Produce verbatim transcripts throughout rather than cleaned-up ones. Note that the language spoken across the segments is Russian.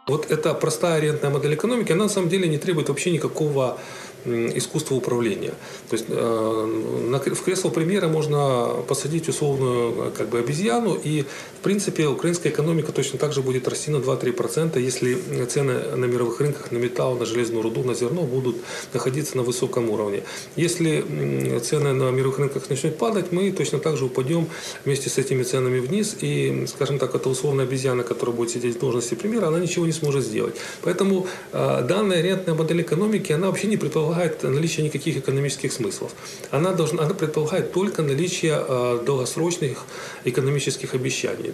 Вот эта простая арендная модель экономики, она на самом деле не требует вообще никакого искусства управления. То есть э, в кресло премьера можно посадить условную как бы обезьяну, и в принципе украинская экономика точно так же будет расти на два-три процента, если цены на мировых рынках на металл, на железную руду, на зерно будут находиться на высоком уровне. Если цены на мировых рынках начнут падать, мы точно так же упадем вместе с этими ценами вниз, и, скажем так, эта условная обезьяна, которая будет сидеть в должности премьера, она ничего не сможет сделать. Поэтому э, данная арендная модель экономики, она вообще не предполагает наличие никаких экономических смыслов. Она, должна, она предполагает только наличие э, долгосрочных экономических обещаний.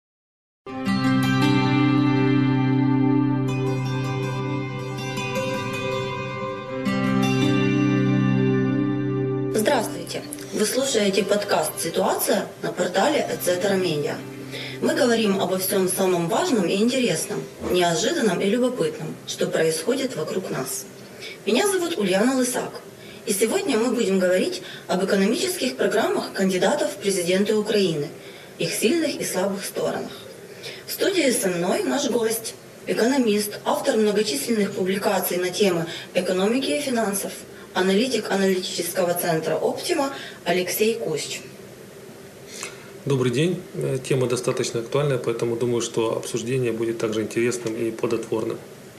Здравствуйте! Вы слушаете подкаст «Ситуация» на портале Etc Media. Мы говорим обо всем самом важном и интересном, неожиданном и любопытном, что происходит вокруг нас. Меня зовут Ульяна Лысак, и сегодня мы будем говорить об экономических программах кандидатов в президенты Украины, их сильных и слабых сторонах. В студии со мной наш гость, экономист, автор многочисленных публикаций на темы экономики и финансов, аналитик аналитического центра «Оптима» Алексей Кущ. Добрый день. Тема достаточно актуальная, поэтому думаю, что обсуждение будет также интересным и плодотворным.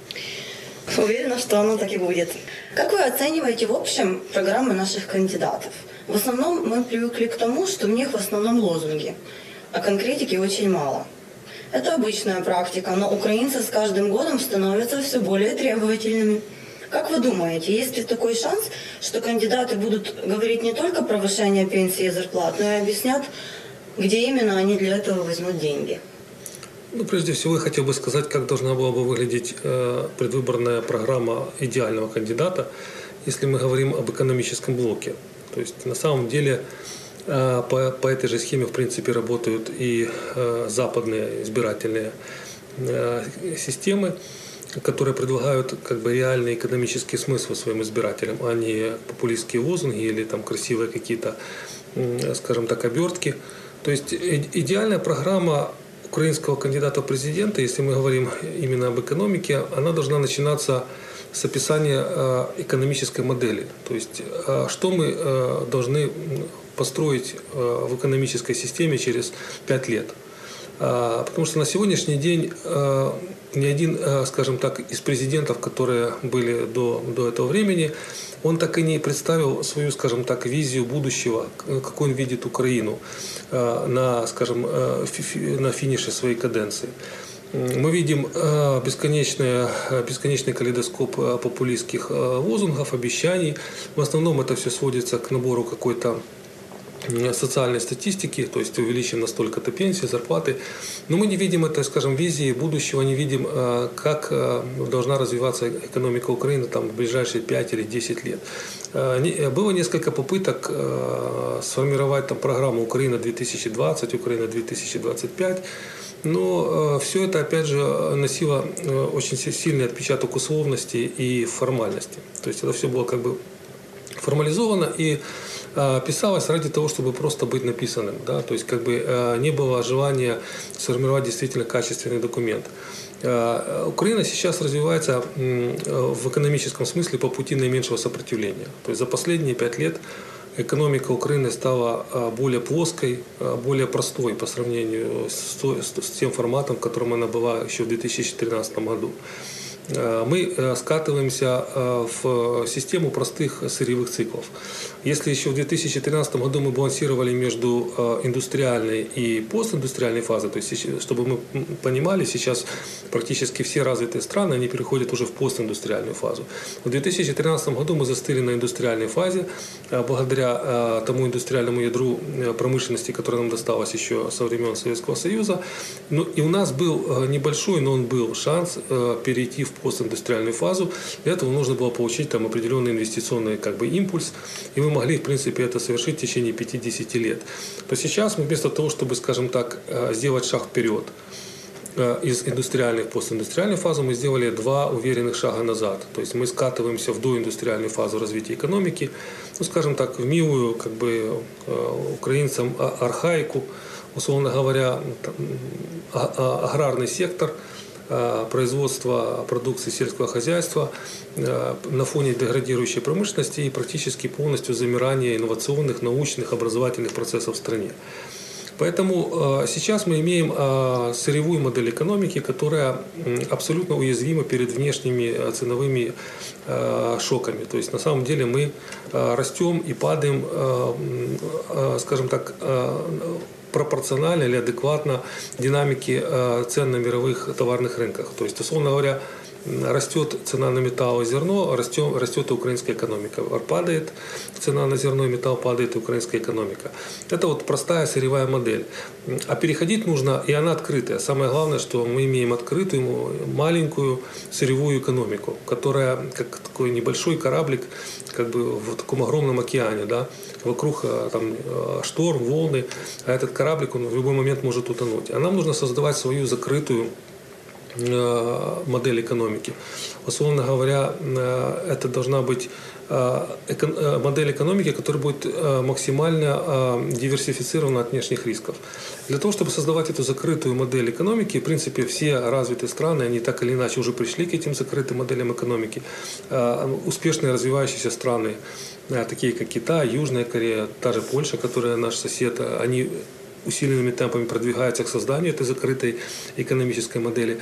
Уверена, что оно так и будет. Как вы оцениваете в общем программы наших кандидатов? В основном мы привыкли к тому, что в них в основном лозунги, а конкретики очень мало. Это обычная практика, но украинцы с каждым годом становятся все более требовательными. Как вы думаете, есть ли такой шанс, что кандидаты будут говорить не только про повышение пенсии и зарплат, но и объяснят, где именно они для этого возьмут деньги? Ну, прежде всего, я хотел бы сказать, как должна была бы выглядеть э, предвыборная программа идеального кандидата, если мы говорим об экономическом блоке. То есть, на самом деле, э, по, по этой же схеме, в принципе, работают и э, западные избирательные э, системы, которые предлагают как бы реальный экономический смысл своим избирателям, а не популистские лозунги или там красивые какие-то, э, скажем так, обертки. То есть, идеальная программа украинского кандидата в президенты, если мы говорим именно об экономике, она должна начинаться с описания экономической модели. То есть, что мы должны построить в экономической системе через пять лет. Потому что на сегодняшний день ни один, скажем так, из президентов, которые были до, до этого времени, он так и не представил свою, скажем так, визию будущего, какой он видит Украину на, скажем, на финише своей каденции. Мы видим бесконечный, бесконечный калейдоскоп популистских лозунгов, обещаний. В основном это все сводится к набору какой-то социальной статистики, то есть увеличим настолько-то пенсии, зарплаты. Но мы не видим этой, скажем, визии будущего, не видим, как должна развиваться экономика Украины там, в ближайшие пять или десять лет. Было несколько попыток сформировать там, программу «Украина две тысячи двадцать», «Украина две тысячи двадцать пять», но все это, опять же, носило очень сильный отпечаток условности и формальности. То есть это все было как бы формализовано и писалось ради того, чтобы просто быть написанным. Да? То есть как бы не было желания сформировать действительно качественный документ. Украина сейчас развивается в экономическом смысле по пути наименьшего сопротивления. То есть за последние пять лет экономика Украины стала более плоской, более простой по сравнению с тем форматом, в котором она была еще в две тысячи тринадцатом году. Мы скатываемся в систему простых сырьевых циклов. Если еще в две тысячи тринадцатом году мы балансировали между индустриальной и постиндустриальной фазой, то есть, чтобы мы понимали, сейчас практически все развитые страны, они переходят уже в постиндустриальную фазу. В две тысячи тринадцатом году мы застыли на индустриальной фазе, благодаря тому индустриальному ядру промышленности, которое нам досталось еще со времен Советского Союза. Ну, и у нас был небольшой, но он был шанс перейти в постиндустриальную фазу. Для этого нужно было получить там определенный инвестиционный как бы импульс, и мы могли, в принципе, это совершить в течение пятидесяти лет. То сейчас мы вместо того, чтобы, скажем так, сделать шаг вперед из индустриальной в постиндустриальную фазу, мы сделали два уверенных шага назад. То есть мы скатываемся в доиндустриальную фазу развития экономики, ну, скажем так, в милую как бы украинцам архаику, условно говоря, аграрный сектор производства продукции сельского хозяйства на фоне деградирующей промышленности и практически полностью замирания инновационных, научных, образовательных процессов в стране. Поэтому сейчас мы имеем сырьевую модель экономики, которая абсолютно уязвима перед внешними ценовыми шоками. То есть на самом деле мы растем и падаем, скажем так, пропорционально или адекватно динамике цен на мировых товарных рынках. То есть, условно говоря, растет цена на металл и зерно, растет, растет и украинская экономика. Падает цена на зерно и металл, падает и украинская экономика. Это вот простая сырьевая модель. А переходить нужно, и она открытая. Самое главное, что мы имеем открытую, маленькую сырьевую экономику, которая как такой небольшой кораблик как бы в таком огромном океане. Да? Вокруг там шторм, волны, а этот кораблик он в любой момент может утонуть. А нам нужно создавать свою закрытую модель экономики. Условно говоря, это должна быть модель экономики, которая будет максимально диверсифицирована от внешних рисков. Для того, чтобы создавать эту закрытую модель экономики, в принципе, все развитые страны, они так или иначе уже пришли к этим закрытым моделям экономики. Успешные развивающиеся страны, такие как Китай, Южная Корея, та же Польша, которая наш сосед, они усиленными темпами продвигаются к созданию этой закрытой экономической модели.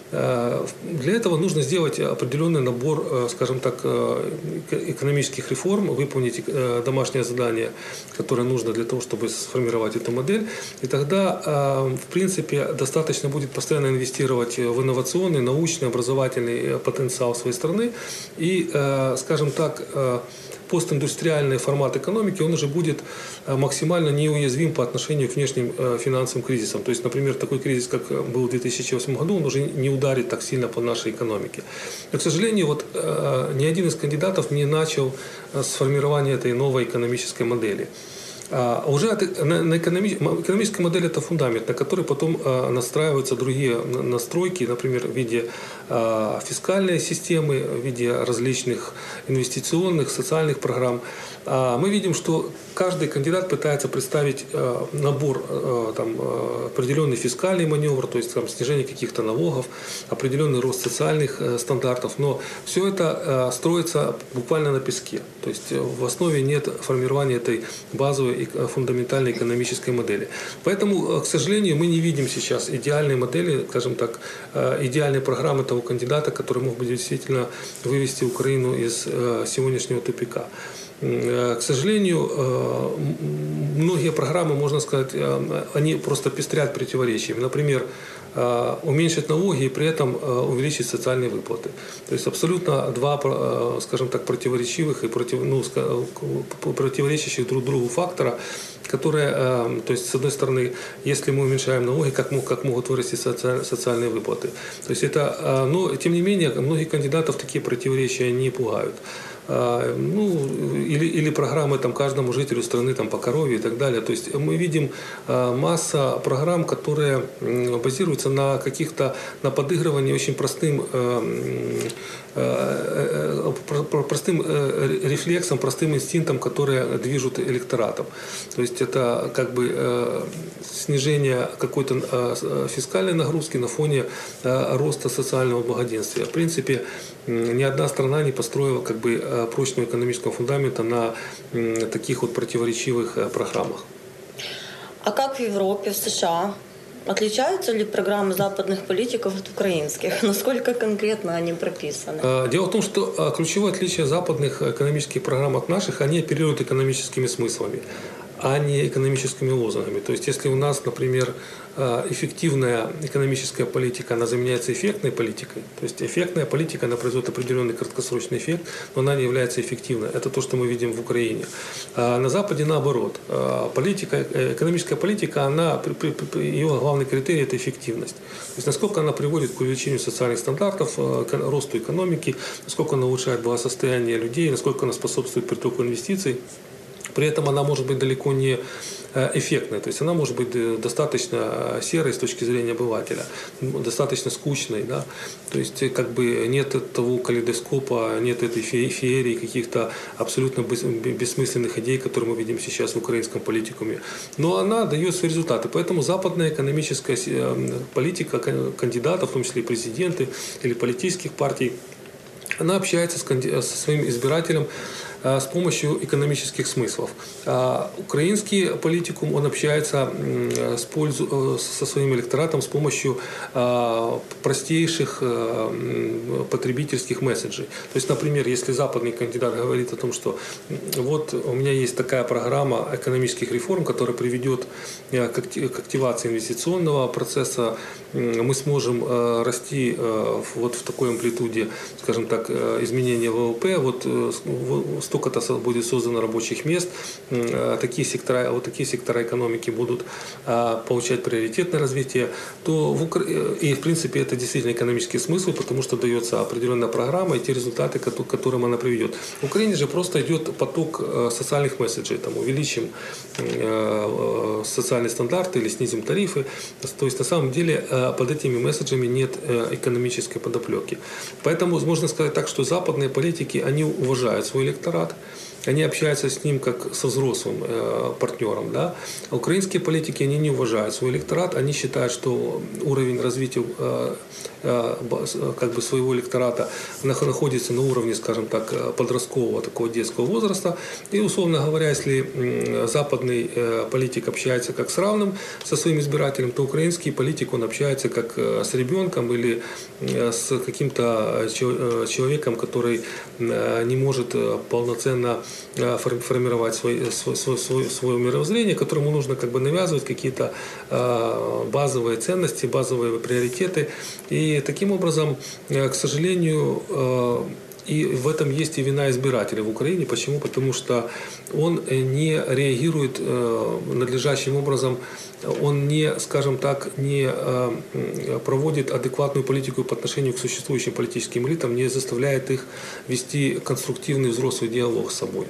Для этого нужно сделать определенный набор, скажем так, экономических реформ, выполнить домашнее задание, которое нужно для того, чтобы сформировать эту модель. И тогда, в принципе, достаточно будет постоянно инвестировать в инновационный, научный, образовательный потенциал своей страны. И, скажем так, постиндустриальный формат экономики, он уже будет максимально неуязвим по отношению к внешним финансовым кризисам. То есть, например, такой кризис, как был в две тысячи восьмом году, он уже не ударит так сильно по нашей экономике. Но, к сожалению, вот, ни один из кандидатов не начал с формирования этой новой экономической модели. А уже на, на экономи, экономическая модель – это фундамент, на который потом а, настраиваются другие настройки, например, в виде а, фискальной системы, в виде различных инвестиционных, социальных программ. А мы видим, что каждый кандидат пытается представить а, набор, а, там, а, определенный фискальный маневр, то есть там, снижение каких-то налогов, определенный рост социальных а, стандартов, но все это а, строится буквально на песке. То есть в основе нет формирования этой базовой фундаментальной экономической модели. Поэтому, к сожалению, мы не видим сейчас идеальной модели, скажем так, идеальной программы того кандидата, который мог бы действительно вывести Украину из сегодняшнего тупика. К сожалению, многие программы, можно сказать, они просто пестрят противоречиями. Например, уменьшить налоги и при этом увеличить социальные выплаты. То есть абсолютно два, скажем так, противоречивых и против, ну, противоречащих друг другу фактора, которые, то есть, с одной стороны, если мы уменьшаем налоги, как, как могут вырасти социальные выплаты. То есть это, но тем не менее, многих кандидатов такие противоречия не пугают. Ну, или, или программы там, каждому жителю страны там, по корове и так далее. То есть мы видим масса программ, которые базируются на каких-то, на подыгрывании очень простым, простым рефлексам, простым инстинктам, которые движут электоратом. То есть это как бы снижение какой-то фискальной нагрузки на фоне роста социального благоденствия. В принципе, ни одна страна не построила как бы прочного экономического фундамента на таких вот противоречивых программах. А как в Европе, в США? Отличаются ли программы западных политиков от украинских? Насколько конкретно они прописаны? Дело в том, что ключевое отличие западных экономических программ от наших, они оперируют экономическими смыслами, а не экономическими лозунгами. То есть, если у нас, например, эффективная экономическая политика, она заменяется эффектной политикой, то есть эффектная политика, она производит определенный краткосрочный эффект, но она не является эффективной. Это то, что мы видим в Украине. А на Западе наоборот. Политика, экономическая политика, она, ее главный критерий – это эффективность. То есть, насколько она приводит к увеличению социальных стандартов, к росту экономики, насколько она улучшает благосостояние людей, насколько она способствует притоку инвестиций При этом она может быть далеко не эффектной, то есть она может быть достаточно серой с точки зрения обывателя, достаточно скучной, да, то есть как бы нет того калейдоскопа, нет этой феерии, каких-то абсолютно бессмысленных идей, которые мы видим сейчас в украинском политикуме, но она дает свои результаты, поэтому западная экономическая политика кандидатов, в том числе и президенты или политических партий, она общается со своим избирателем с помощью экономических смыслов. А украинский политикум, он общается с пользу, со своим электоратом с помощью простейших потребительских месседжей. То есть, например, если западный кандидат говорит о том, что вот у меня есть такая программа экономических реформ, которая приведет к активации инвестиционного процесса, мы сможем расти вот в такой амплитуде, скажем так, изменения ВВП, вот столько-то будет создано рабочих мест, такие сектора, вот такие сектора экономики будут получать приоритетное развитие, то в Укра... и в принципе это действительно экономический смысл, потому что дается определенная программа и те результаты, к которым она приведет. В Украине же просто идет поток социальных месседжей, там, увеличим социальные стандарты или снизим тарифы, то есть на самом деле под этими месседжами нет экономической подоплеки. Поэтому можно сказать так, что западные политики, они уважают свой электорат, они общаются с ним как со взрослым э, партнером. Да? А украинские политики, они не уважают свой электорат, они считают, что уровень развития э, э, как бы своего электората находится на уровне, скажем так, подросткового, такого детского возраста. И, условно говоря, если э, западный э, политик общается как с равным со своим избирателем, то украинский политик, он общается как э, с ребенком или э, с каким-то э, человеком, который э, не может э, полноценно формировать свой, свой, свой, свое мировоззрение, которому нужно как бы навязывать какие-то э, базовые ценности, базовые приоритеты. И таким образом, э, к сожалению, э, и в этом есть и вина избирателя в Украине. Почему? Потому что он не реагирует э, надлежащим образом, он не, скажем так, не э, проводит адекватную политику по отношению к существующим политическим элитам, не заставляет их вести конструктивный взрослый диалог с собой.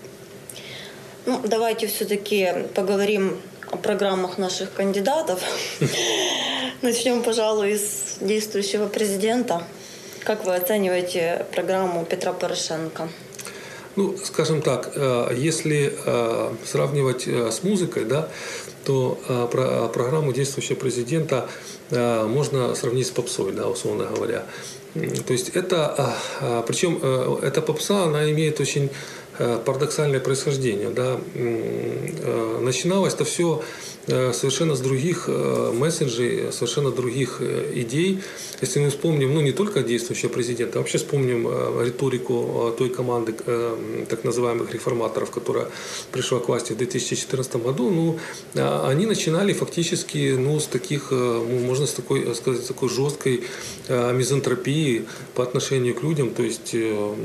Ну, давайте все-таки поговорим о программах наших кандидатов. Начнем, пожалуй, с действующего президента. Как вы оцениваете программу Петра Порошенко? Ну, скажем так, если сравнивать с музыкой, да, то программу действующего президента можно сравнить с попсой, да, условно говоря. То есть это, причем эта попса, она имеет очень парадоксальное происхождение. Да. Начиналось это все совершенно с других месседжей, совершенно других идей. Если мы вспомним, ну не только действующего президента, а вообще вспомним риторику той команды так называемых реформаторов, которая пришла к власти в две тысячи четырнадцатом году, ну, они начинали фактически ну, с таких, можно с такой, сказать, такой жесткой мизантропии по отношению к людям, то есть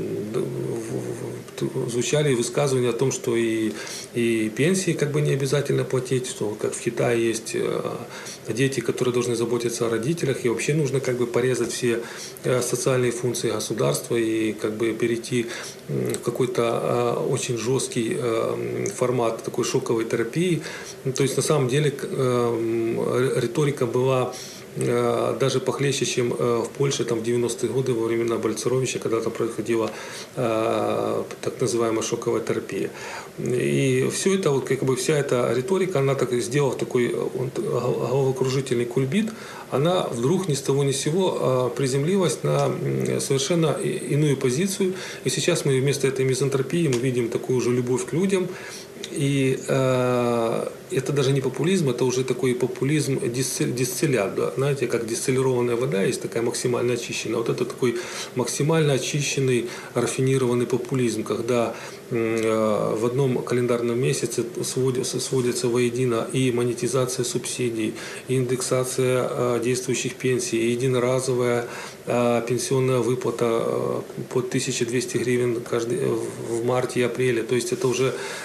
звучали высказывания о том, что и, и пенсии как бы не обязательно платить, что как в Китае есть дети, которые должны заботиться о родителях, и вообще нужно как бы порезать все социальные функции государства и как бы перейти в какой-то очень жесткий формат такой шоковой терапии. То есть на самом деле риторика была даже похлеще, чем в Польше там, в девяностые годы во времена Бальцеровича, когда там происходила э, так называемая шоковая терапия. И все это, вот, как бы вся эта риторика, она так сделала такой он, головокружительный кульбит, она вдруг ни с того ни с сего э, приземлилась на совершенно иную позицию. И сейчас мы вместо этой мизантропии мы видим такую же любовь к людям. И э, это даже не популизм, это уже такой популизм дистиллят, да? Знаете, как дистиллированная вода есть такая максимально очищенная. Вот это такой максимально очищенный, рафинированный популизм, когда э, в одном календарном месяце сводятся, сводятся воедино и монетизация субсидий, и индексация э, действующих пенсий, и единоразовая э, пенсионная выплата э, по тысяче двести гривен каждый, в марте и апреле. То есть это уже э,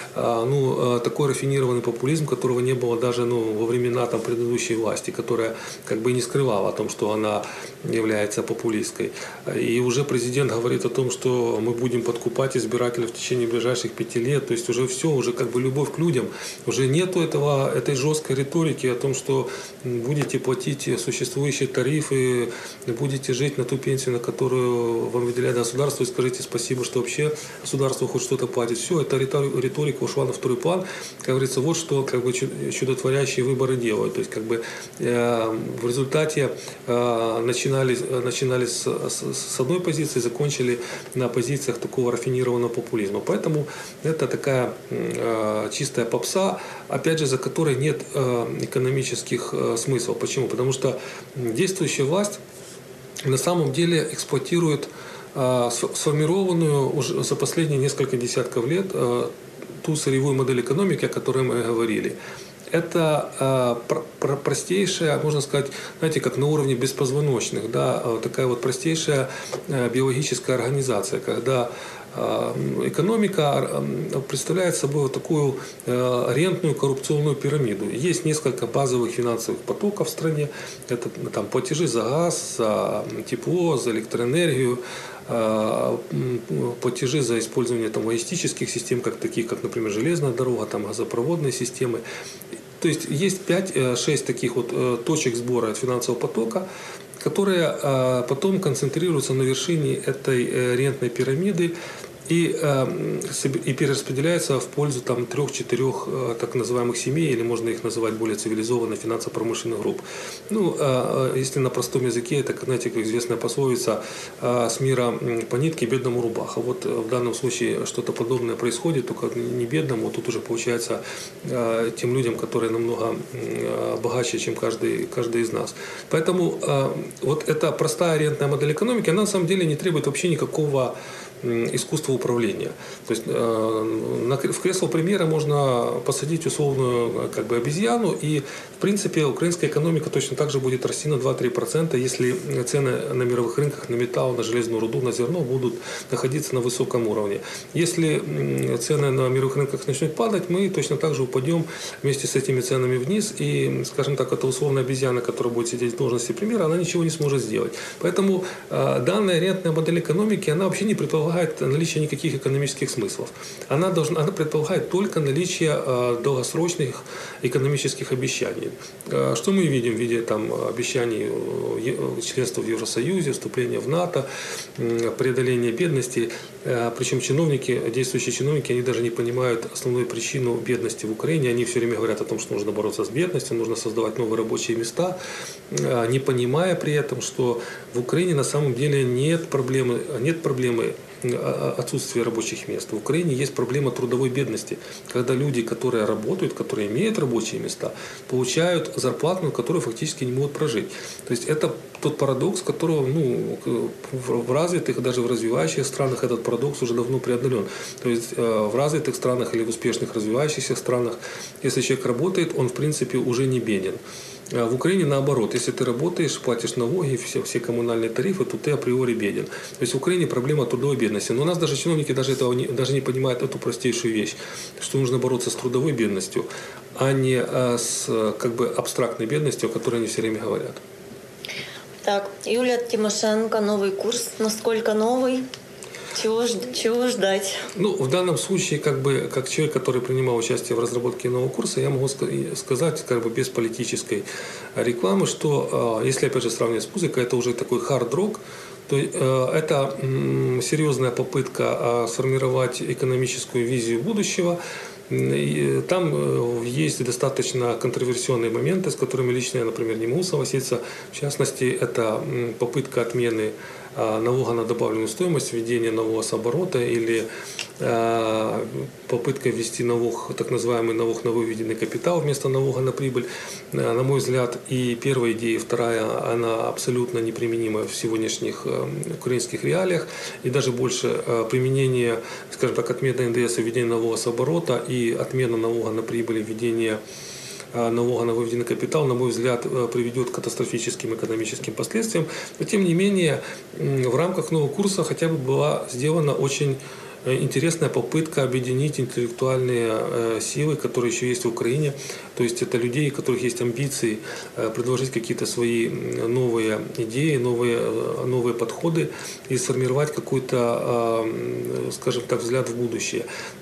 ну, такой рафинированный популизм, которого не было даже ну, во времена там, предыдущей власти, которая как бы не скрывала о том, что она является популистской. И уже президент говорит о том, что мы будем подкупать избирателей в течение ближайших пяти лет. То есть уже все, уже как бы любовь к людям. Уже нету этого, этой жесткой риторики о том, что будете платить существующие тарифы, будете жить на ту пенсию, на которую вам выделяет государство, и скажите спасибо, что вообще государство хоть что-то платит. Все, эта риторика ушла на второй план. Как говорится, вот что как бы чудотворящие выборы делают. То есть как бы э, в результате э, начинали, начинали с, с, с одной позиции, закончили на позициях такого рафинированного популизма. Поэтому это такая э, чистая попса, опять же, за которой нет э, экономических э, смыслов. Почему? Потому что действующая власть на самом деле эксплуатирует э, сформированную уже за последние несколько десятков лет э, ту сырьевую модель экономики, о которой мы говорили. Это э, пр пр простейшая, можно сказать, знаете, как на уровне беспозвоночных, да, такая вот простейшая э, биологическая организация, когда э, экономика представляет собой вот такую э, рентную коррупционную пирамиду. Есть несколько базовых финансовых потоков в стране, это там платежи за газ, за тепло, за электроэнергию, платежи за использование там, логистических систем, как таких, как, например, железная дорога, там, газопроводные системы. То есть есть пять-шесть таких вот точек сбора финансового потока, которые потом концентрируются на вершине этой рентной пирамиды и, и перераспределяются в пользу там, трех-четырех так называемых семей, или можно их называть более цивилизованной финансово-промышленных групп. Ну, если на простом языке, это, знаете, как известная пословица, с мира по нитке бедному рубаха. Вот в данном случае что-то подобное происходит, только не бедному, тут уже получается тем людям, которые намного богаче, чем каждый, каждый из нас. Поэтому вот эта простая рентная модель экономики, она на самом деле не требует вообще никакого искусства управления. То есть э, в кресло премьера можно посадить условную как бы, обезьяну, и в принципе украинская экономика точно так же будет расти на два-три процента, если цены на мировых рынках на металл, на железную руду, на зерно будут находиться на высоком уровне. Если цены на мировых рынках начнут падать, мы точно так же упадем вместе с этими ценами вниз, и, скажем так, эта условная обезьяна, которая будет сидеть в должности премьера, она ничего не сможет сделать. Поэтому э, данная рентная модель экономики, она вообще не предполагает наличие никаких экономических смыслов. Она, должна, она предполагает только наличие э, долгосрочных экономических обещаний. Э, что мы видим в виде там, обещаний э, членства в Евросоюзе, вступления в НАТО, э, преодоления бедности. Э, причем чиновники, действующие чиновники, они даже не понимают основную причину бедности в Украине. Они все время говорят о том, что нужно бороться с бедностью, нужно создавать новые рабочие места, э, не понимая при этом, что в Украине на самом деле нет проблемы, нет проблемы отсутствие рабочих мест. В Украине есть проблема трудовой бедности, когда люди, которые работают, которые имеют рабочие места, получают зарплату, на которую фактически не могут прожить. То есть это тот парадокс, которого ну, в развитых, даже в развивающихся странах этот парадокс уже давно преодолен. То есть в развитых странах или в успешных развивающихся странах, если человек работает, он в принципе уже не беден. В Украине наоборот, если ты работаешь, платишь налоги, все, все коммунальные тарифы, то ты априори беден. То есть в Украине проблема трудовой бедности. Но у нас даже чиновники даже, этого не, даже не понимают эту простейшую вещь, что нужно бороться с трудовой бедностью, а не с как бы абстрактной бедностью, о которой они все время говорят. Так, Юлия Тимошенко, новый курс. Насколько новый? Чего, чего ждать? Ну, в данном случае, как бы, как человек, который принимал участие в разработке нового курса, я могу сказать, как бы без политической рекламы, что, если опять же сравнивать с музыкой, это уже такой хард-рок, то это серьезная попытка сформировать экономическую визию будущего. Там есть достаточно контроверсионные моменты, с которыми лично я, например, не могу согласиться. В частности, это попытка отмены налога на добавленную стоимость, введение налога с оборота или попытка ввести налог, так называемый налог на выведенный капитал вместо налога на прибыль. На мой взгляд, и первая идея, и вторая, она абсолютно неприменима в сегодняшних украинских реалиях. И даже больше применение, скажем так, отмена эн дэ эс и введение налога с оборота и отмена налога на прибыль и введение налога на выведенный капитал, на мой взгляд, приведет к катастрофическим экономическим последствиям. Но, тем не менее, в рамках нового курса хотя бы была сделана очень интересная попытка объединить интеллектуальные силы, которые еще есть в Украине. То есть это людей, у которых есть амбиции предложить какие-то свои новые идеи, новые, новые подходы и сформировать какой-то, скажем так, взгляд в будущее.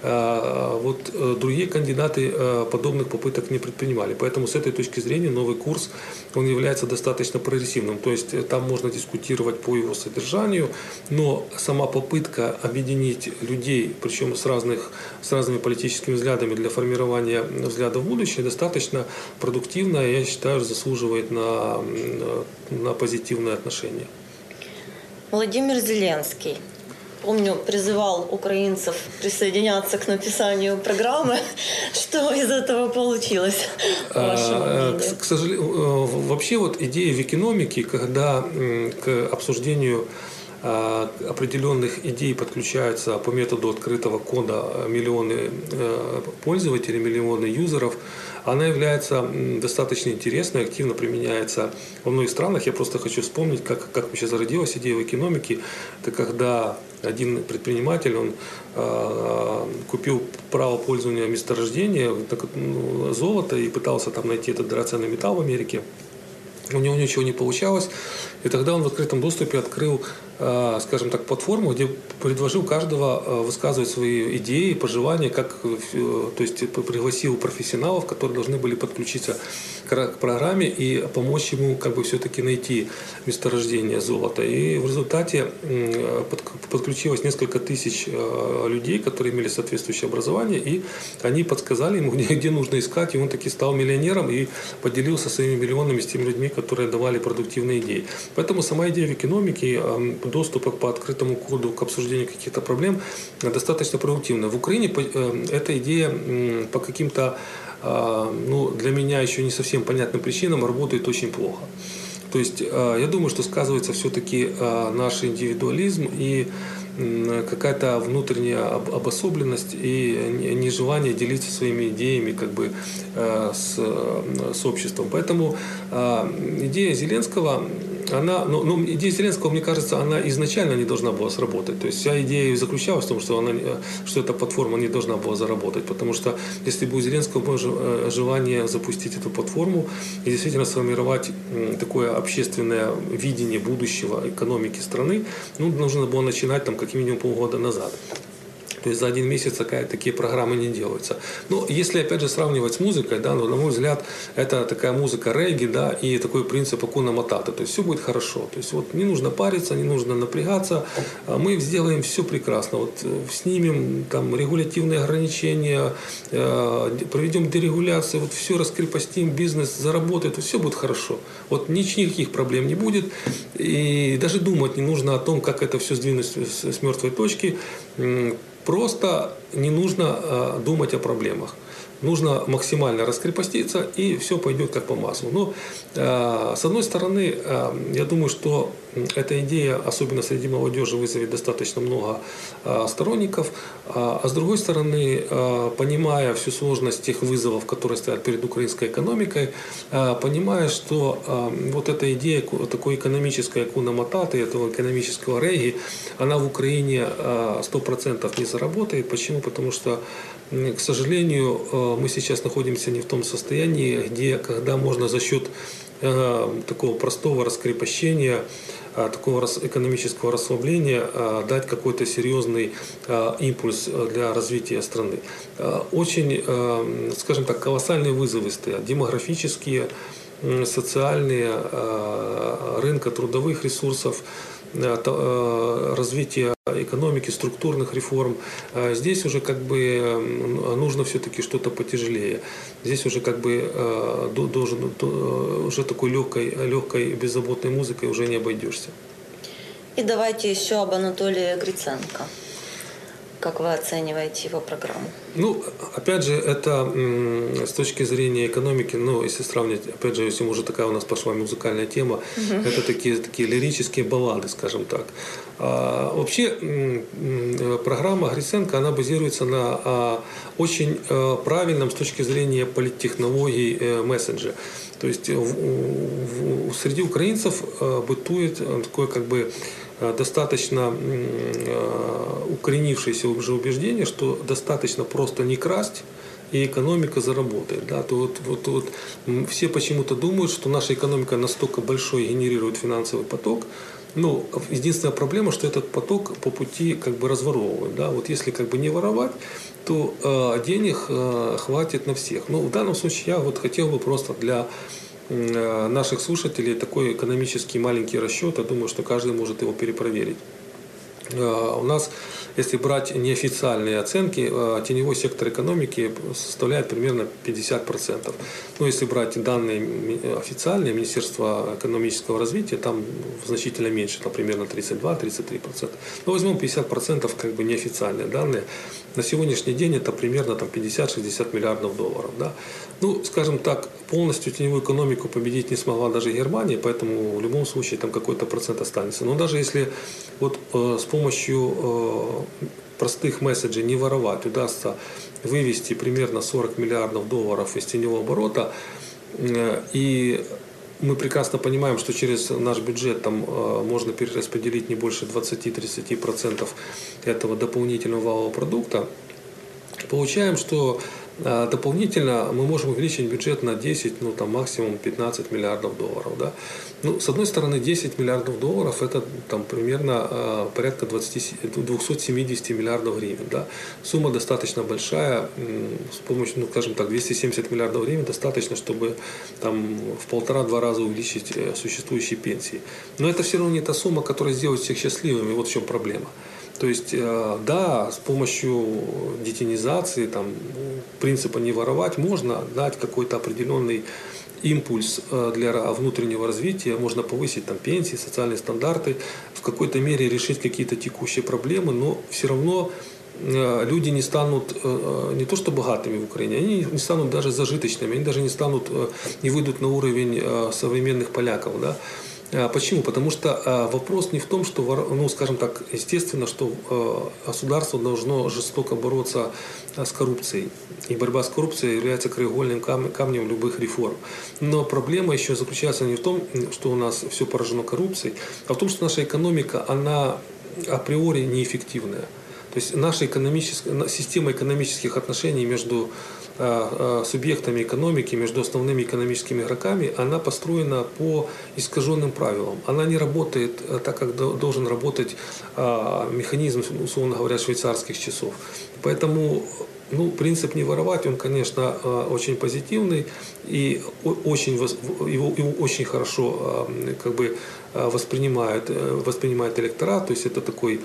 Вот другие кандидаты подобных попыток не предпринимали. Поэтому с этой точки зрения новый курс, он является достаточно прогрессивным. То есть там можно дискутировать по его содержанию, но сама попытка объединить людей, причем с, разных, с разными политическими взглядами для формирования взгляда в будущее, достаточно продуктивная, я считаю, заслуживает на, на позитивное отношение. Владимир Зеленский, помню, призывал украинцев присоединяться к написанию программы. Что из этого получилось, по вашему мнению? К, к сожалению, вообще вот идея викиномики, когда к обсуждению определенных идей подключаются по методу открытого кода миллионы пользователей, миллионы юзеров, она является достаточно интересной, активно применяется во многих странах. Я просто хочу вспомнить, как, как вообще зародилась идея экономики. Это когда один предприниматель, он э, купил право пользования месторождения золота и пытался там найти этот драгоценный металл в Америке. У него ничего не получалось. И тогда он в открытом доступе открыл, скажем так, платформу, где предложил каждого высказывать свои идеи, пожелания, как, то есть пригласил профессионалов, которые должны были подключиться к программе и помочь ему как бы все-таки найти месторождение золота. И в результате подключилось несколько тысяч людей, которые имели соответствующее образование, и они подсказали ему, где, где нужно искать, и он таки стал миллионером и поделился своими миллионами с теми людьми, которые давали продуктивные идеи. Поэтому сама идея экономики, доступа по открытому коду к обсуждению каких-то проблем достаточно продуктивна. В Украине эта идея по каким-то, ну, для меня еще не совсем понятным причинам работает очень плохо. То есть я думаю, что сказывается все-таки наш индивидуализм и какая-то внутренняя обособленность и нежелание делиться своими идеями как бы с, с обществом. Поэтому идея Зеленского, она, ну, ну, идея Зеленского, мне кажется, она изначально не должна была сработать. То есть вся идея заключалась в том, что, она, что эта платформа не должна была заработать. Потому что если бы у Зеленского было желание запустить эту платформу и действительно сформировать такое общественное видение будущего экономики страны, ну, нужно было начинать там как минимум полгода назад. То есть за один месяц такая, такие программы не делаются. Но если опять же сравнивать с музыкой, да, ну, на мой взгляд, это такая музыка регги, да, и такой принцип акуна матата. То есть все будет хорошо. То есть вот не нужно париться, не нужно напрягаться. Мы сделаем все прекрасно. Вот снимем там регулятивные ограничения, проведем дерегуляцию, вот все раскрепостим, бизнес заработает, все будет хорошо. Вот никаких проблем не будет. И даже думать не нужно о том, как это все сдвинуть с, с мертвой точки. Просто не нужно э, думать о проблемах. Нужно максимально раскрепоститься, и все пойдет как по маслу. Но, э, с одной стороны, э, я думаю, что эта идея, особенно среди молодежи, вызовет достаточно много э, сторонников. А, а с другой стороны, э, понимая всю сложность тех вызовов, которые стоят перед украинской экономикой, э, понимая, что э, вот эта идея такой экономической акуна мататы, этого экономического регги, она в Украине э, сто процентов не заработает. Почему? Потому что, к сожалению, мы сейчас находимся не в том состоянии, где, когда можно за счет э, такого простого раскрепощения, э, такого рас, экономического расслабления э, дать какой-то серьезный э, импульс для развития страны. Э, очень, э, скажем так, колоссальные вызовы стоят, демографические, э, социальные, э, рынка трудовых ресурсов, развития экономики, структурных реформ. Здесь уже как бы нужно все-таки что-то потяжелее. Здесь уже как бы должен, уже такой легкой, легкой, беззаботной музыкой уже не обойдешься. И давайте еще об Анатолии Гриценко. Как вы оцениваете его программу? Ну, опять же, это с точки зрения экономики, ну, если сравнить, опять же, если уже такая у нас пошла музыкальная тема, угу. Это такие, такие лирические баллады, скажем так. А, вообще, программа Гриценко, она базируется на а, очень а, правильном с точки зрения политтехнологий а, месседже. То есть в, в, среди украинцев бытует такое как бы достаточно укоренившееся уже убеждение, что достаточно просто не красть, и экономика заработает. Да? То вот, вот, вот, все почему-то думают, что наша экономика настолько большой генерирует финансовый поток. Ну, единственная проблема, что этот поток по пути как бы разворовывают. Да? Вот если как бы не воровать, то э, денег э, хватит на всех. Ну, в данном случае я вот хотел бы просто для э, наших слушателей такой экономический маленький расчет. Я думаю, что каждый может его перепроверить. Э, у нас, если брать неофициальные оценки, э, теневой сектор экономики составляет примерно пятьдесят процентов. Но если брать данные официальные, Министерства экономического развития, там значительно меньше, там примерно тридцать два - тридцать три процента. Но возьмем пятьдесят процентов как бы неофициальные данные. На сегодняшний день это примерно там пятьдесят - шестьдесят миллиардов долларов. Да? Ну, скажем так, полностью теневую экономику победить не смогла даже Германия, поэтому в любом случае там какой-то процент останется. Но даже если вот э, с помощью э, простых месседжей не воровать удастся вывести примерно сорок миллиардов долларов из теневого оборота, э, и мы прекрасно понимаем, что через наш бюджет там э, можно перераспределить не больше двадцати-тридцати процентов этого дополнительного валового продукта, получаем, что э, дополнительно мы можем увеличить бюджет на десять, ну там максимум пятнадцать миллиардов долларов. Да? Ну, с одной стороны, десять миллиардов долларов это там примерно э, порядка двадцати двухсот семидесяти миллиардов гривен. Да? Сумма достаточно большая, э, с помощью, ну, скажем так, двести семьдесят миллиардов гривен достаточно, чтобы там в полтора-два раза увеличить э, существующие пенсии. Но это все равно не та сумма, которая сделает всех счастливыми. Вот в чем проблема. То есть, э, да, с помощью детинизации, там, принципа не воровать, можно дать какой-то определенный импульс для внутреннего развития, можно повысить там пенсии, социальные стандарты, в какой-то мере решить какие-то текущие проблемы, но все равно люди не станут не то что богатыми в Украине, они не станут даже зажиточными, они даже не станут, не выйдут на уровень современных поляков. Да? Почему? Потому что вопрос не в том, что, ну, скажем так, естественно, что государство должно жестоко бороться с коррупцией. И борьба с коррупцией является краеугольным камнем любых реформ. Но проблема еще заключается не в том, что у нас все поражено коррупцией, а в том, что наша экономика, она априори неэффективная. То есть наша экономическая, система экономических отношений между субъектами экономики, между основными экономическими игроками, она построена по искаженным правилам. Она не работает так, как должен работать механизм, условно говоря, швейцарских часов. Поэтому, ну, принцип не воровать, он, конечно, очень позитивный и очень, его, его очень хорошо как бы воспринимает, воспринимает электорат. То есть это такой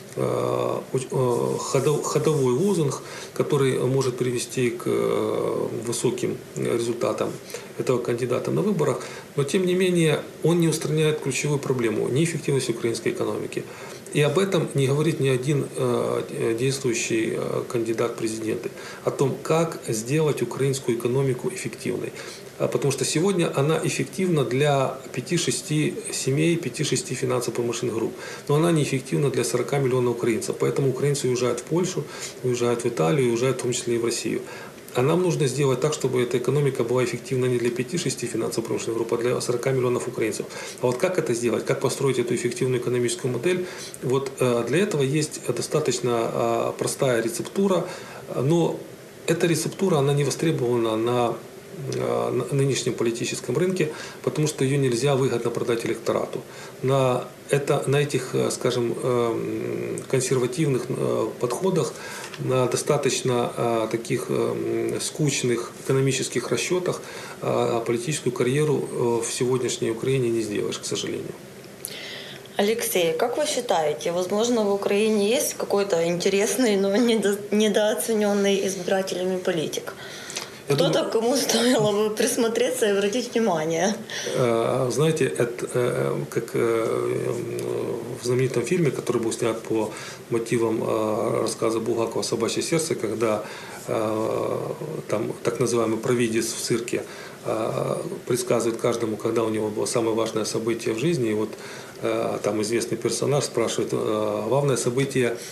ходовой лозунг, который может привести к высоким результатам этого кандидата на выборах, но тем не менее он не устраняет ключевую проблему – неэффективность украинской экономики. И об этом не говорит ни один действующий кандидат в президенты, о том, как сделать украинскую экономику эффективной. Потому что сегодня она эффективна для пяти-шести семей, пяти-шести финансово-промышленных групп. Но она неэффективна для сорока миллионов украинцев. Поэтому украинцы уезжают в Польшу, уезжают в Италию, уезжают в том числе и в Россию. А нам нужно сделать так, чтобы эта экономика была эффективна не для пяти-шести финансово-промышленных групп, а для сорока миллионов украинцев. А вот как это сделать, как построить эту эффективную экономическую модель, вот для этого есть достаточно простая рецептура, но эта рецептура, она не востребована на на нынешнем политическом рынке, потому что ее нельзя выгодно продать электорату. На, это, на этих, скажем, консервативных подходах, на достаточно таких скучных экономических расчетах политическую карьеру в сегодняшней Украине не сделаешь, к сожалению. Алексей, как вы считаете, возможно, в Украине есть какой-то интересный, но недо, недооцененный избирателями политик? Я Кто-то, думаю, кому стоило бы присмотреться и обратить внимание? Знаете, это как в знаменитом фильме, который был снят по мотивам рассказа Булгакова «Собачье сердце», когда там так называемый провидец в цирке предсказывает каждому, когда у него было самое важное событие в жизни. И вот там известный персонаж спрашивает: главное событие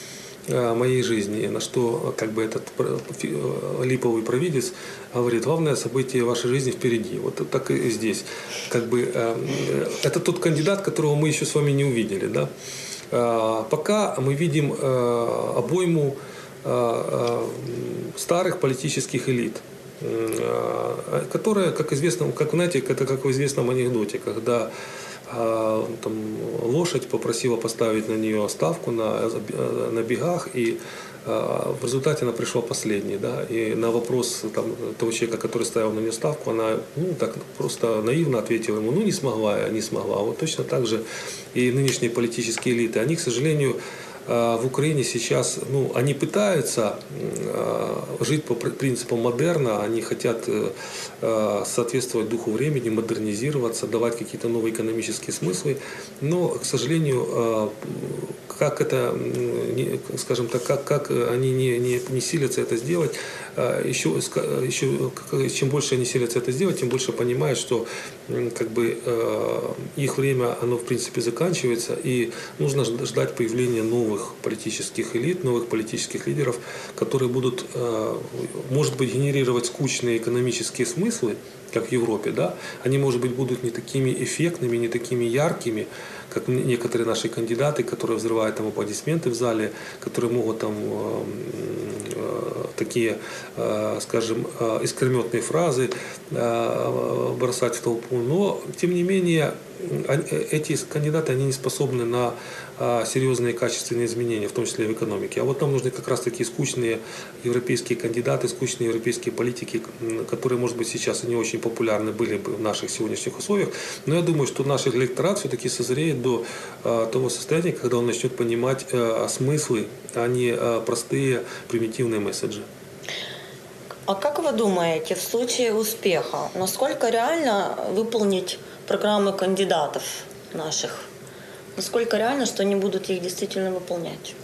моей жизни, на что как бы этот липовый провидец говорит: главное событие вашей жизни впереди. Вот так и здесь. Как бы, это тот кандидат, которого мы еще с вами не увидели. Да? Пока мы видим обойму старых политических элит, которая, как известно, как знаете, это как в известном анекдоте, когда там лошадь попросила поставить на нее ставку на, на бегах, и в результате она пришла последней. Да? И на вопрос там, того человека, который ставил на нее ставку, она ну, так просто наивно ответила ему: ну не смогла я, не смогла. Вот точно так же и нынешние политические элиты. Они, к сожалению, в Украине сейчас, ну, они пытаются жить по принципам модерна, они хотят соответствовать духу времени, модернизироваться, давать какие-то новые экономические смыслы, но, к сожалению, как это, скажем так, как, как они не, не, не силятся это сделать, еще, еще чем больше они силятся это сделать, тем больше понимают, что как бы их время, оно в принципе заканчивается, и нужно ждать появления новых политических элит, новых политических лидеров, которые будут, может быть, генерировать скучные экономические смыслы, как в Европе, да, они, может быть, будут не такими эффектными, не такими яркими, как некоторые наши кандидаты, которые взрывают там аплодисменты в зале, которые могут там э, э, такие, э, скажем, э, искрометные фразы э, бросать в толпу. Но, тем не менее, эти кандидаты, они не способны на серьезные качественные изменения, в том числе и в экономике. А вот нам нужны как раз такие скучные европейские кандидаты, скучные европейские политики, которые, может быть, сейчас и не очень популярны были бы в наших сегодняшних условиях. Но я думаю, что наш электорат все-таки созреет до того состояния, когда он начнет понимать смыслы, а не простые примитивные месседжи. А как вы думаете, в случае успеха, насколько реально выполнить программы кандидатов наших? Насколько реально, что они будут их действительно выполнять?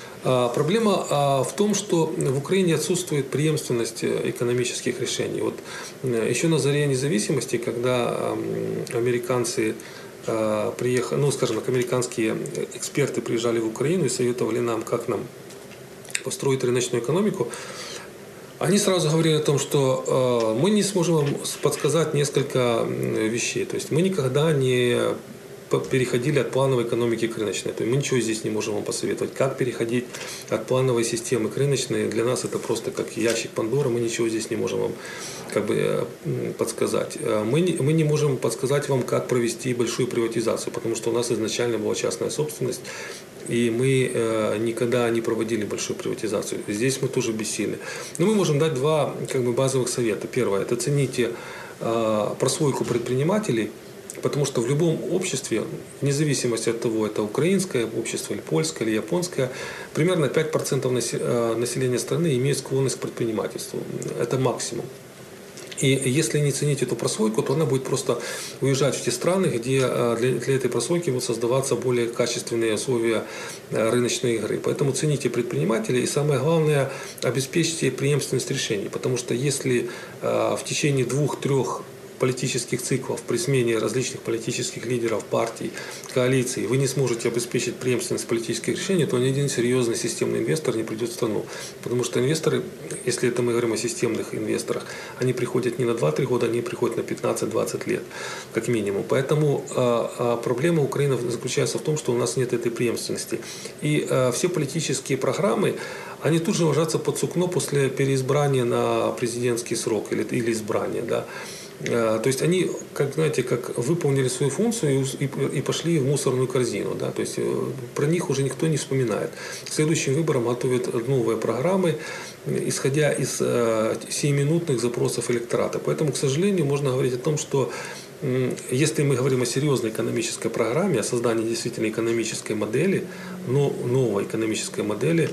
Проблема в том, что в Украине отсутствует преемственность экономических решений. Вот еще на заре независимости, когда американцы приехали, ну, скажем так, американские эксперты приезжали в Украину и советовали нам, как нам построить рыночную экономику, они сразу говорили о том, что мы не сможем вам подсказать несколько вещей. То есть мы никогда не переходили от плановой экономики к рыночной. То есть мы ничего здесь не можем вам посоветовать. Как переходить от плановой системы к рыночной, для нас это просто как ящик Пандоры, мы ничего здесь не можем вам как бы подсказать. Мы не, мы не можем подсказать вам, как провести большую приватизацию, потому что у нас изначально была частная собственность, и мы э, никогда не проводили большую приватизацию. Здесь мы тоже бессильны. Но мы можем дать два как бы базовых совета. Первое – это цените э, прослойку предпринимателей, потому что в любом обществе, вне зависимости от того, это украинское общество, или польское, или японское, примерно пять процентов населения страны имеет склонность к предпринимательству. Это максимум. И если не ценить эту прослойку, то она будет просто уезжать в те страны, где для, для этой прослойки будут создаваться более качественные условия рыночной игры. Поэтому цените предпринимателей и, самое главное, обеспечьте преемственность решений. Потому что если в течение двух-трех политических циклов при смене различных политических лидеров, партий, коалиций вы не сможете обеспечить преемственность политических решений, то ни один серьезный системный инвестор не придет в страну. Потому что инвесторы, если это мы говорим о системных инвесторах, они приходят не на два-три года, они приходят на пятнадцать-двадцать лет, как минимум. Поэтому э, проблема Украины заключается в том, что у нас нет этой преемственности. И э, все политические программы, они тут же ложатся под сукно после переизбрания на президентский срок или, или избрания. Да. То есть они, как знаете, как выполнили свою функцию и, и, и пошли в мусорную корзину. Да? То есть про них уже никто не вспоминает. К следующим выборам готовят новые программы, исходя из э, сиюминутных запросов электората. Поэтому, к сожалению, можно говорить о том, что э, если мы говорим о серьезной экономической программе, о создании действительно экономической модели, но новой экономической модели,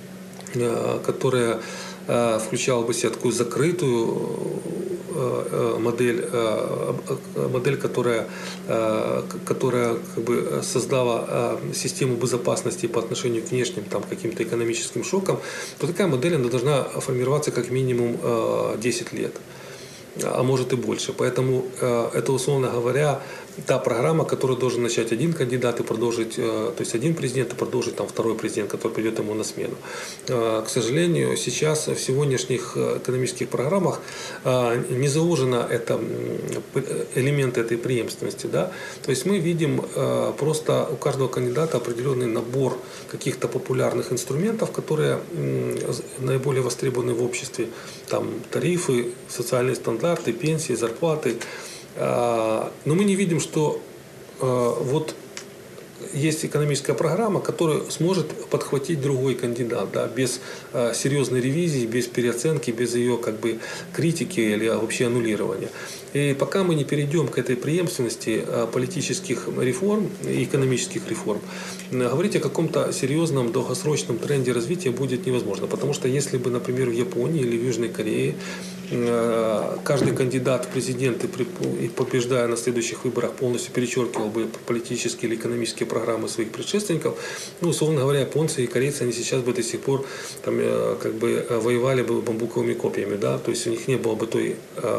э, которая э, включала бы в себя такую закрытую модель, модель, которая, которая как бы создала систему безопасности по отношению к внешним там, каким-то экономическим шокам, то такая модель она должна формироваться как минимум десять лет, а может и больше. Поэтому это, условно говоря, та программа, которую должен начать один кандидат и продолжить, то есть один президент и продолжить там второй президент, который придет ему на смену. К сожалению, сейчас в сегодняшних экономических программах не заложено это, элементы этой преемственности. Да? То есть мы видим просто у каждого кандидата определенный набор каких-то популярных инструментов, которые наиболее востребованы в обществе. Там тарифы, социальные стандарты, пенсии, зарплаты. Но мы не видим, что вот есть экономическая программа, которую сможет подхватить другой кандидат, да, без серьезной ревизии, без переоценки, без ее как бы критики или вообще аннулирования. И пока мы не перейдем к этой преемственности политических реформ и экономических реформ, говорить о каком-то серьезном долгосрочном тренде развития будет невозможно. Потому что если бы, например, в Японии или в Южной Корее каждый кандидат в президенты, побеждая на следующих выборах, полностью перечеркивал бы политические или экономические программы своих предшественников, ну, условно говоря, японцы и корейцы, они сейчас бы до сих пор там, как бы воевали бы бамбуковыми копьями, да, то есть у них не было бы той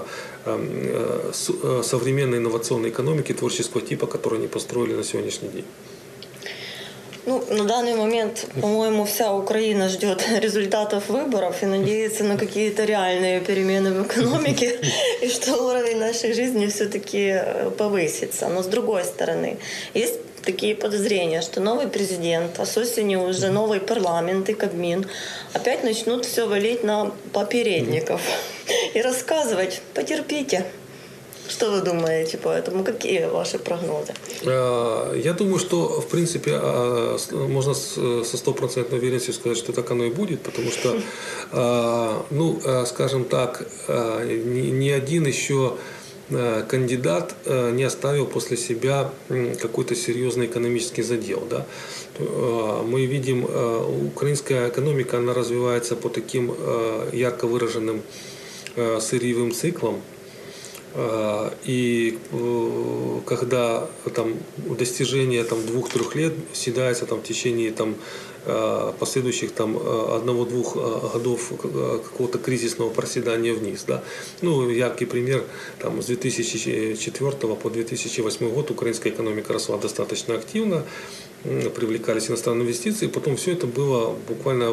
современной инновационной экономики творческого типа, которую они построили на сегодняшний день. Ну, на данный момент, по-моему, вся Украина ждет результатов выборов и надеется на какие-то реальные перемены в экономике, и что уровень нашей жизни все-таки повысится. Но с другой стороны, есть такие подозрения, что новый президент, а с осени уже новый парламент и Кабмин опять начнут все валить на попередников и рассказывать: потерпите. Что вы думаете по этому? Какие ваши прогнозы? Я думаю, что, в принципе, можно со стопроцентной уверенностью сказать, что так оно и будет, потому что, ну, скажем так, ни один еще кандидат не оставил после себя какой-то серьезный экономический задел. Да? Мы видим, украинская экономика, она развивается по таким ярко выраженным сырьевым циклам. И когда там достижение там двух-трех лет съедается там в течение там последующих там одного-двух годов какого-то кризисного проседания вниз, да. Ну, яркий пример, там с две тысячи четвёртого по две тысячи восьмой год украинская экономика росла достаточно активно, привлекались иностранные инвестиции, потом все это было буквально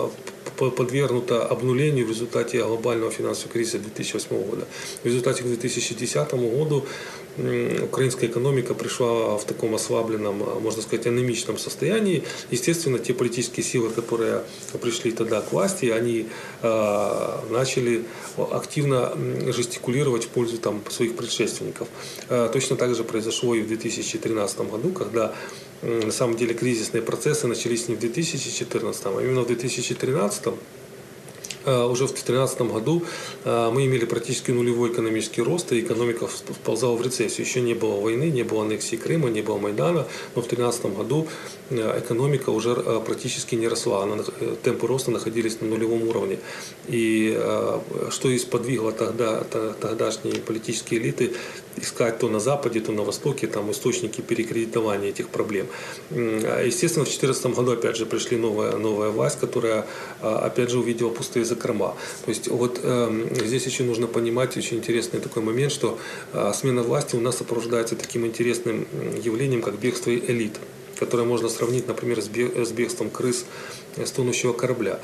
подвергнуто обнулению в результате глобального финансового кризиса две тысячи восьмого года. В результате к две тысячи десятому году украинская экономика пришла в таком ослабленном, можно сказать, анемичном состоянии. Естественно, те политические силы, которые пришли тогда к власти, они э, начали активно жестикулировать в пользу там, своих предшественников. Э, точно так же произошло и в две тысячи тринадцатом году, когда на самом деле кризисные процессы начались не в две тысячи четырнадцатом, а именно в две тысячи тринадцатом. Уже в две тысячи тринадцатом году мы имели практически нулевой экономический рост, и экономика вползала в рецессию. Еще не было войны, не было аннексии Крыма, не было Майдана, но в две тысячи тринадцатом году экономика уже практически не росла. Она, темпы роста находились на нулевом уровне. И что и сподвигло тогда, тогдашние политические элиты искать то на Западе, то на Востоке там, источники перекредитования этих проблем. Естественно, в две тысячи четырнадцатом году опять же пришли новая, новая власть, которая опять же увидела пустые закрома. То есть вот э, здесь еще нужно понимать очень интересный такой момент, что э, смена власти у нас сопровождается таким интересным явлением, как бегство элит, которое можно сравнить, например, с бегством крыс с тонущего корабля.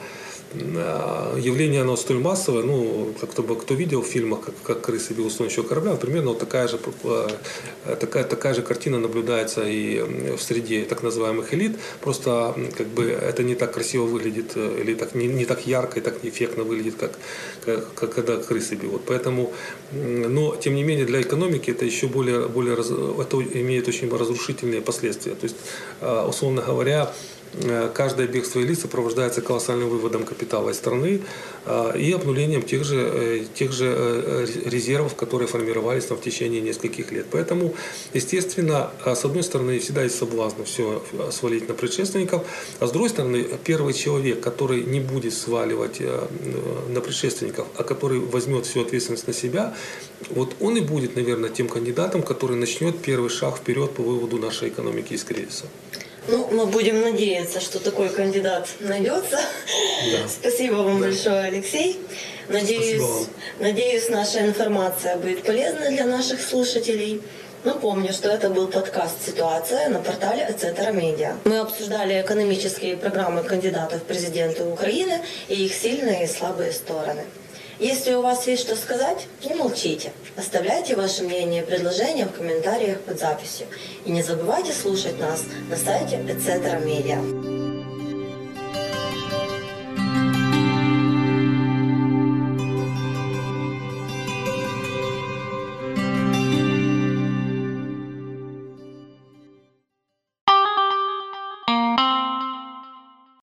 Явление оно столь массовое, ну, кто, кто видел в фильмах, как, как крысы бегут с тонущего корабля, примерно вот такая же, такая, такая же картина наблюдается и в среде так называемых элит, просто как бы это не так красиво выглядит, или так, не, не так ярко и так эффектно выглядит, как, как, как когда крысы бегут. Поэтому, но тем не менее для экономики это еще более, более это имеет очень разрушительные последствия. То есть, условно говоря, каждое бегство элит сопровождается колоссальным выводом капитала из страны и обнулением тех же, тех же резервов, которые формировались там в течение нескольких лет. Поэтому, естественно, с одной стороны, всегда есть соблазн все свалить на предшественников, а с другой стороны, первый человек, который не будет сваливать на предшественников, а который возьмет всю ответственность на себя, вот он и будет, наверное, тем кандидатом, который начнет первый шаг вперед по выводу нашей экономики из кризиса. Ну, мы будем надеяться, что такой кандидат найдется. Да. Спасибо вам большое, Алексей. Надеюсь, надеюсь, наша информация будет полезна для наших слушателей. Напомню, что это был подкаст «Ситуация» на портале Эцетера Медиа. Мы обсуждали экономические программы кандидатов в президенты Украины и их сильные и слабые стороны. Если у вас есть что сказать, не молчите. Оставляйте ваше мнение и предложения в комментариях под записью. И не забывайте слушать нас на сайте Эцетера Медиа.